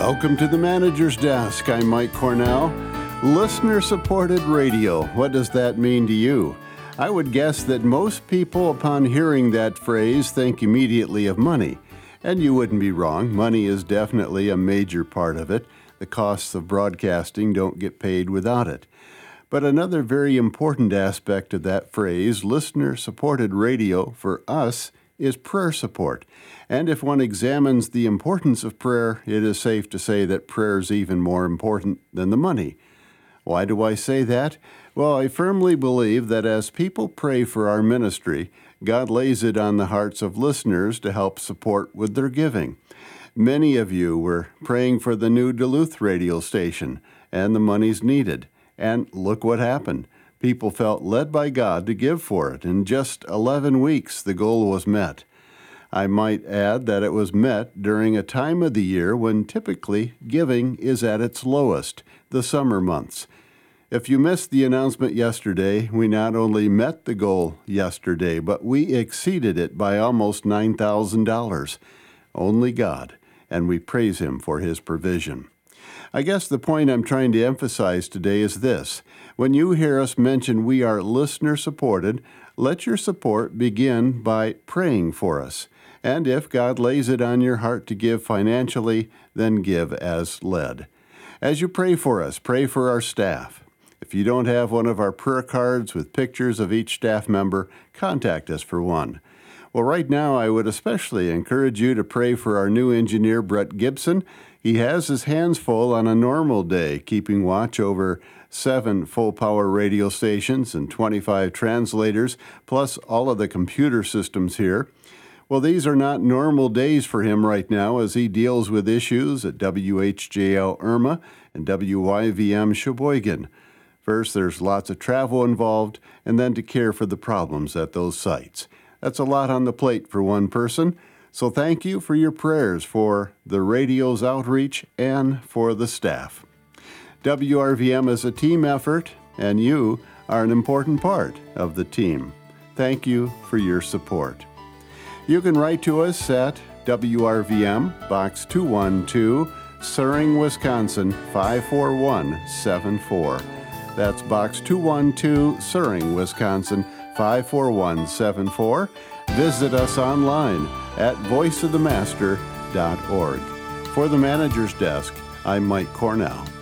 Welcome to the Manager's Desk. I'm Mike Cornell. Listener-supported radio. What does that mean to you? I would guess that most people, upon hearing that phrase, think immediately of money. And you wouldn't be wrong. Money is definitely a major part of it. The costs of broadcasting don't get paid without it. But another very important aspect of that phrase, listener-supported radio, for us, is prayer support. And if one examines the importance of prayer, it is safe to say that prayer is even more important than the money. Why do I say that? Well, I firmly believe that as people pray for our ministry, God lays it on the hearts of listeners to help support with their giving. Many of you were praying for the new Duluth radio station, and the money's needed. And look what happened. People felt led by God to give for it. In just 11 weeks, the goal was met. I might add that it was met during a time of the year when typically giving is at its lowest, the summer months. If you missed the announcement yesterday, we not only met the goal yesterday, but we exceeded it by almost $9,000. Only God, and we praise Him for His provision. I guess the point I'm trying to emphasize today is this. When you hear us mention we are listener-supported, let your support begin by praying for us. And if God lays it on your heart to give financially, then give as led. As you pray for us, pray for our staff. If you don't have one of our prayer cards with pictures of each staff member, contact us for one. Well, right now, I would especially encourage you to pray for our new engineer, Brett Gibson. He has his hands full on a normal day, keeping watch over 7 full-power radio stations and 25 translators, plus all of the computer systems here. Well, these are not normal days for him right now as he deals with issues at WHJL Irma and WYVM Sheboygan. First, there's lots of travel involved, and then to care for the problems at those sites. That's a lot on the plate for one person, so thank you for your prayers for the radio's outreach and for the staff. WRVM is a team effort, and you are an important part of the team. Thank you for your support. You can write to us at WRVM, Box 212, Suring, Wisconsin, 54174. That's Box 212, Suring, Wisconsin, 54174. Visit us online at voiceofthemaster.org. For the Manager's Desk, I'm Mike Cornell.